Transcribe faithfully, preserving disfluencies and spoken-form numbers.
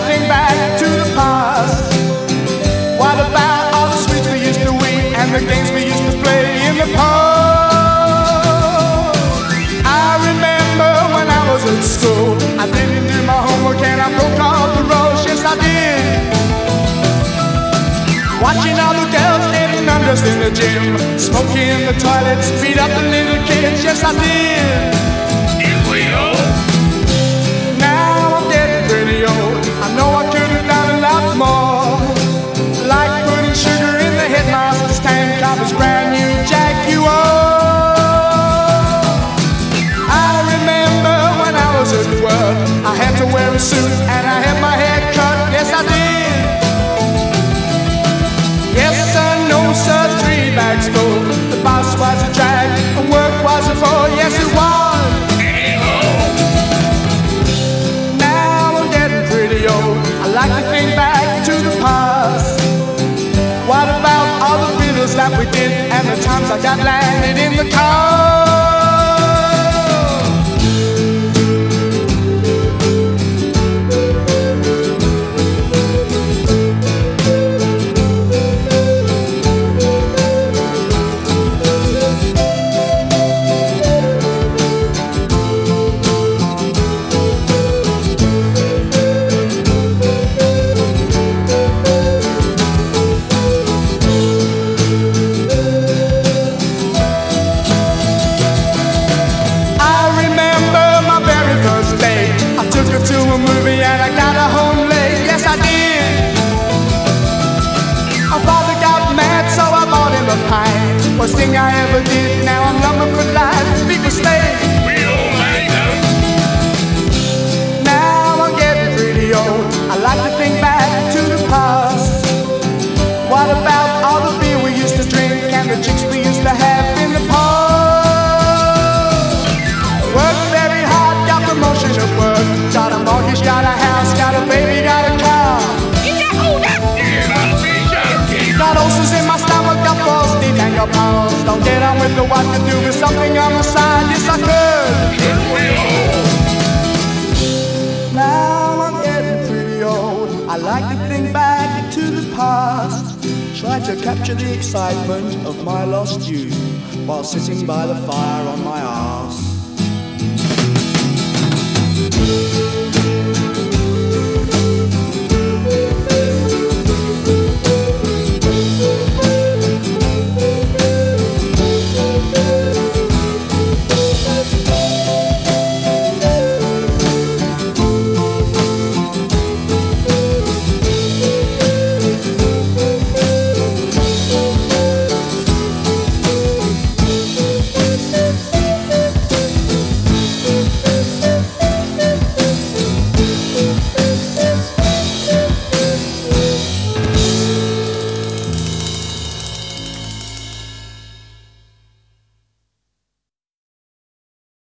think back to the past. What about all the sweets we used to eat and the games we used to play in the park? I remember when I was at school, I didn't do my homework and I broke all the rules. Yes, I did. Watching all the girls getting undressed in the gym, smoking in the toilets, beat up the little kids. Yes, I did. If we all Now I'm getting pretty old. I know I could have done a lot more, like putting sugar in the headmaster's tank of his brand new Jaguar. I remember when I was at work, I had to wear a suit and I had my hair cut. Yes, I did. Yes, sir, no, sir, three bags full. The boss was a drag and work was a bore. Yes, it was. Now I'm getting pretty old. I like to think back to the past. What about all the fiddles that we did and the times I got landed in the car? To a movie and I got her home late. Yes, I did. Our father got mad, so I bought him a pint. Worst thing I ever did. Now I'm lumber for life. People stay. we all made them. Now I'm getting pretty old. I like to think back to the past. What about all the beer we used to drink and the chicks we used to have in the park? Worked very hard, got promotion at work. Got a mortgage, got a house, got a baby, got a car. You must be joking. Got ulcers in my stomach, got balls deep and got pounds. Don't get on with the what to do with something on the side. Yes, I could. Should we all? Now I'm getting pretty old. I like to think back to the past. Try to capture the excitement of my lost youth while sitting by the fire on my arse.